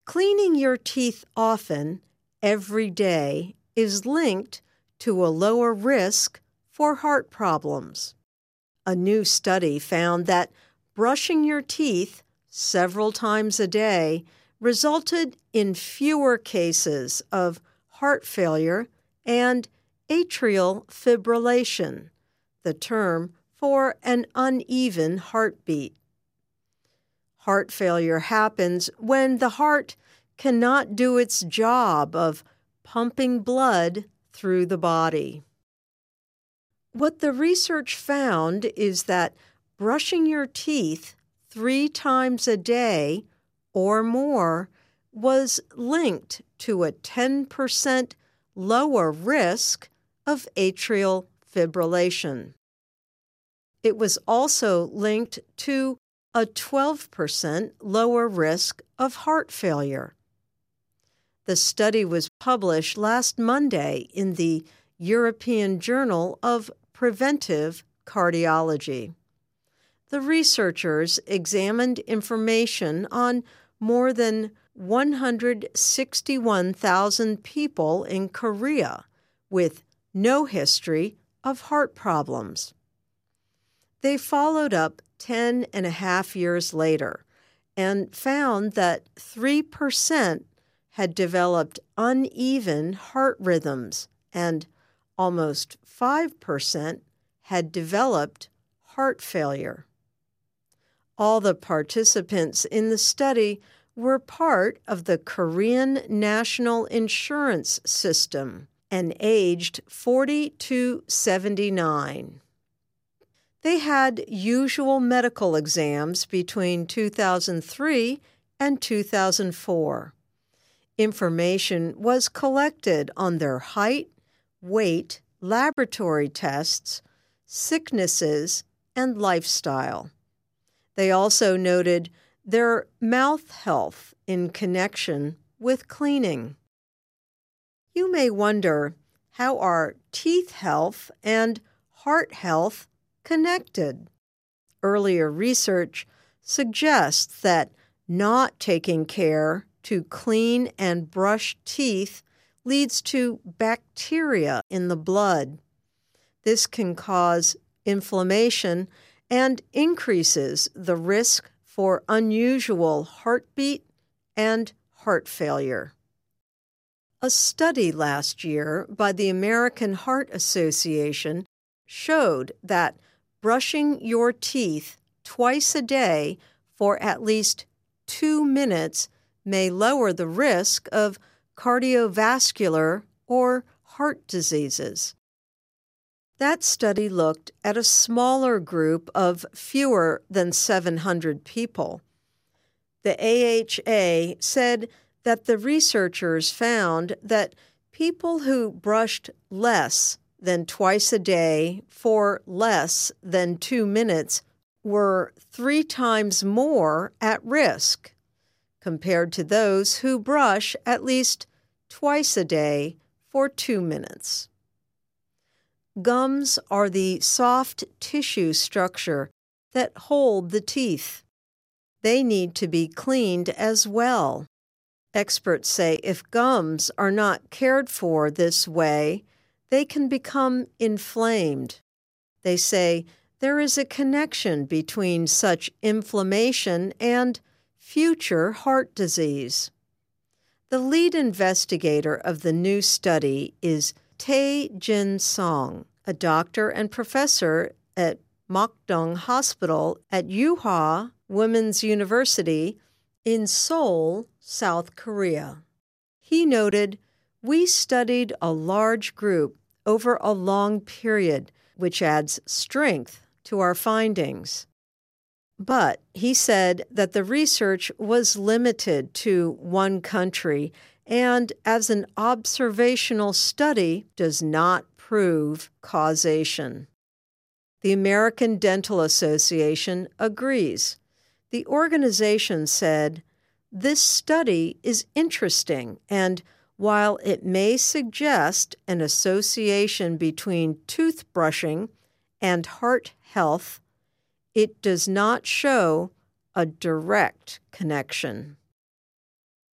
Cleaning your teeth often, every day, is linked to a lower risk for heart problems. A new study found that brushing your teeth several times a day resulted in fewer cases of heart failure and atrial fibrillation, the term for an uneven heartbeat. Heart failure happens when the heart cannot do its job of pumping blood through the body. What the research found is that brushing your teeth 3 times a day or more was linked to a 10% lower risk of atrial fibrillation. It was also linked to a 12% lower risk of heart failure. The study was published last Monday in the European Journal of Preventive Cardiology. The researchers examined information on more than 161,000 people in Korea with no history of heart problems. They followed up 10.5 years later and found that 3% had developed uneven heart rhythms and almost 5% had developed heart failure. All the participants in the study were part of the Korean National Insurance System and aged 40 to 79. They had usual medical exams between 2003 and 2004. Information was collected on their height, weight, laboratory tests, sicknesses, and lifestyle. They also noted their mouth health in connection with cleaning. You may wonder, how are teeth health and heart health connected? Earlier research suggests that not taking care to clean and brush teeth leads to bacteria in the blood. This can cause inflammation and increases the risk for unusual heartbeat and heart failure. A study last year by the American Heart Association showed that brushing your teeth twice a day for at least 2 minutes may lower the risk of cardiovascular or heart diseases. That study looked at a smaller group of fewer than 700 people. The AHA said that the researchers found that people who brushed less than twice a day for less than 2 minutes were 3 times more at risk compared to those who brush at least twice a day for 2 minutes. Gums are the soft tissue structure that hold the teeth. They need to be cleaned as well. Experts say if gums are not cared for this way, they can become inflamed. They say there is a connection between such inflammation and future heart disease. The lead investigator of the new study is Tae-Jin Song, a doctor and professor at Mokdong Hospital at Yuhwa Women's University in Seoul, South Korea. He noted, "We studied a large group over a long period, which adds strength to our findings." But he said that the research was limited to one country and, as an observational study, does not prove causation. The American Dental Association agrees. The organization said, "This study is interesting, and while it may suggest an association between toothbrushing and heart health, it does not show a direct connection."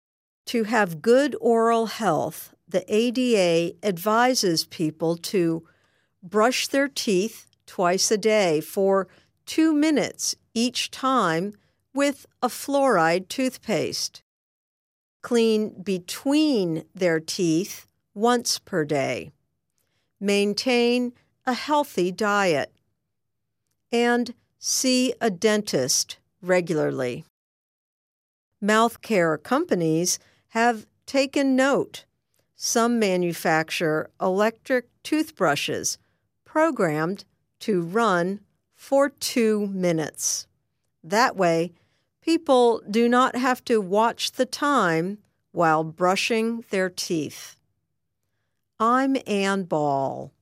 To have good oral health, the ADA advises people to brush their teeth twice a day for 2 minutes each time with a fluoride toothpaste. Clean between their teeth once per day. Maintain a healthy diet. And see a dentist regularly. Mouth care companies have taken note. Some manufacture electric toothbrushes programmed to run for 2 minutes. That way, people do not have to watch the time while brushing their teeth. I'm Ann Ball.